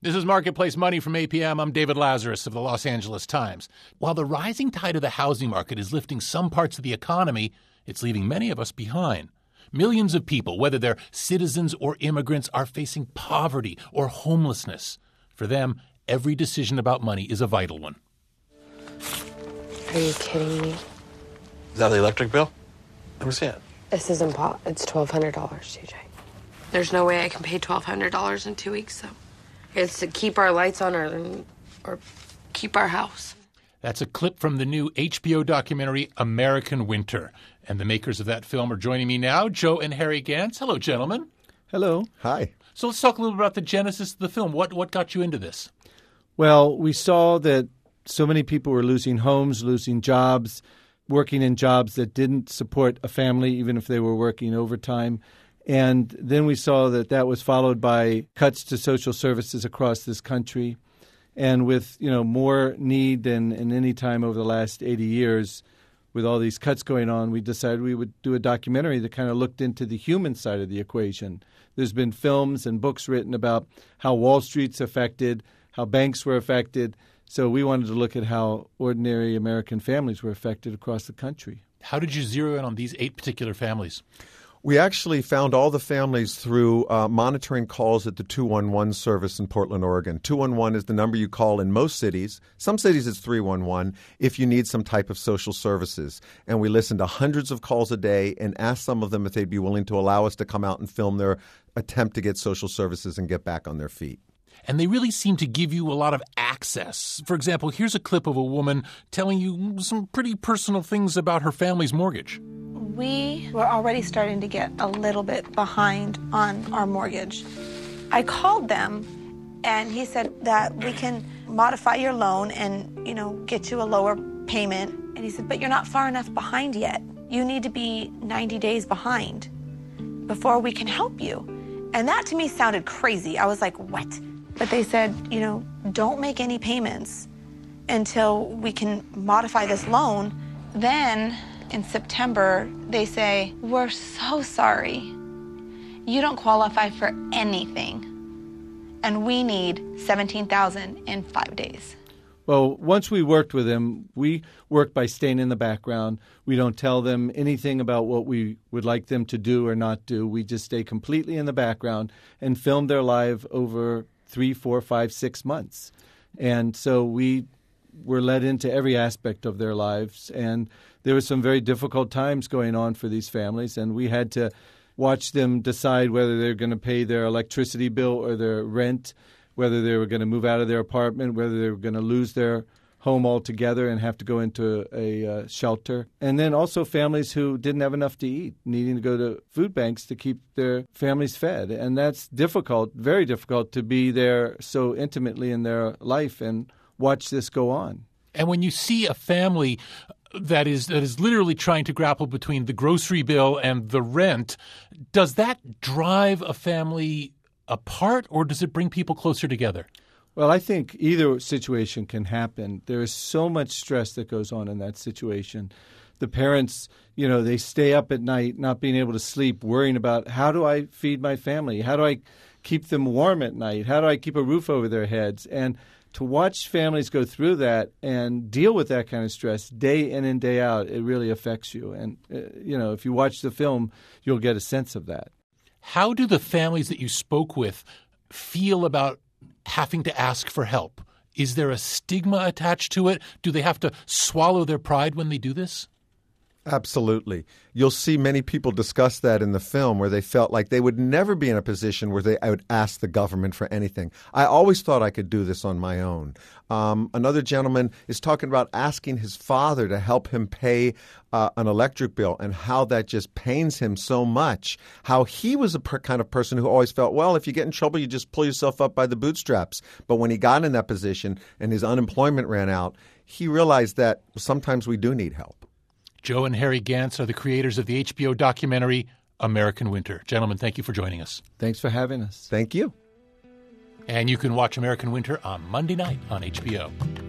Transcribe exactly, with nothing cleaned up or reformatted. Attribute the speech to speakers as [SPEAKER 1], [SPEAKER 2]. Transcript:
[SPEAKER 1] This is Marketplace Money from A P M. I'm David Lazarus of the Los Angeles Times. While the rising tide of the housing market is lifting some parts of the economy, it's leaving many of us behind. Millions of people, whether they're citizens or immigrants, are facing poverty or homelessness. For them, every decision about money is a vital one.
[SPEAKER 2] Are you kidding me?
[SPEAKER 3] Is that the electric bill? Let me see it.
[SPEAKER 2] This is impo- It's twelve hundred dollars, T J. There's no way I can pay twelve hundred dollars in two weeks, though. It's to keep our lights on or, or keep our house.
[SPEAKER 1] That's a clip from the new H B O documentary, American Winter. And the makers of that film are joining me now, Joe and Harry Gantz. Hello, gentlemen.
[SPEAKER 4] Hello.
[SPEAKER 5] Hi.
[SPEAKER 1] So let's talk a little bit about the genesis of the film. What what got you into this?
[SPEAKER 4] Well, we saw that so many people were losing homes, losing jobs, working in jobs that didn't support a family, even if they were working overtime. And then we saw that that was followed by cuts to social services across this country. And with, you know, more need than in any time over the last eighty years, with all these cuts going on, we decided we would do a documentary that kind of looked into the human side of the equation. There's been films and books written about how Wall Street's affected, how banks were affected. So we wanted to look at how ordinary American families were affected across the country.
[SPEAKER 1] How did you zero in on these eight particular families?
[SPEAKER 5] We actually found all the families through uh, monitoring calls at the two one one service in Portland, Oregon. two one one is the number you call in most cities. Some cities it's three one one if you need some type of social services. And we listened to hundreds of calls a day and asked some of them if they'd be willing to allow us to come out and film their attempt to get social services and get back on their feet.
[SPEAKER 1] And they really seem to give you a lot of access. For example, here's a clip of a woman telling you some pretty personal things about her family's mortgage.
[SPEAKER 6] We were already starting to get a little bit behind on our mortgage. I called them, and he said that we can modify your loan and, you know, get you a lower payment. And he said, but you're not far enough behind yet. You need to be ninety days behind before we can help you. And that to me sounded crazy. I was like, what? But they said, you know, don't make any payments until we can modify this loan. Then in September, they say, we're so sorry. You don't qualify for anything. And we need seventeen thousand dollars in five days.
[SPEAKER 4] Well, once we worked with them, we work by staying in the background. We don't tell them anything about what we would like them to do or not do. We just stay completely in the background and film their life over three, four, five, six months. And so we were led into every aspect of their lives. And there were some very difficult times going on for these families, and we had to watch them decide whether they're going to pay their electricity bill or their rent, whether they were going to move out of their apartment, whether they were going to lose their home altogether and have to go into a uh, shelter. And then also families who didn't have enough to eat, needing to go to food banks to keep their families fed. And that's difficult, very difficult, to be there so intimately in their life and watch this go on.
[SPEAKER 1] And when you see a family that is that is literally trying to grapple between the grocery bill and the rent, does that drive a family apart, or does it bring people closer together?
[SPEAKER 4] Well, I think either situation can happen. There is so much stress that goes on in that situation. The parents, you know, they stay up at night not being able to sleep, worrying about how do I feed my family? How do I keep them warm at night? How do I keep a roof over their heads? And to watch families go through that and deal with that kind of stress day in and day out, it really affects you. And, uh, you know, if you watch the film, you'll get a sense of that.
[SPEAKER 1] How do the families that you spoke with feel about having to ask for help? Is there a stigma attached to it? Do they have to swallow their pride when they do this?
[SPEAKER 5] Absolutely. You'll see many people discuss that in the film, where they felt like they would never be in a position where they I would ask the government for anything. I always thought I could do this on my own. Um, another gentleman is talking about asking his father to help him pay uh, an electric bill, and how that just pains him so much. How he was a per- kind of person who always felt, well, if you get in trouble, you just pull yourself up by the bootstraps. But when he got in that position and his unemployment ran out, he realized that sometimes we do need help.
[SPEAKER 1] Joe and Harry Gantz are the creators of the H B O documentary, American Winter. Gentlemen, thank you for joining us.
[SPEAKER 4] Thanks for having us.
[SPEAKER 5] Thank you.
[SPEAKER 1] And you can watch American Winter on Monday night on H B O.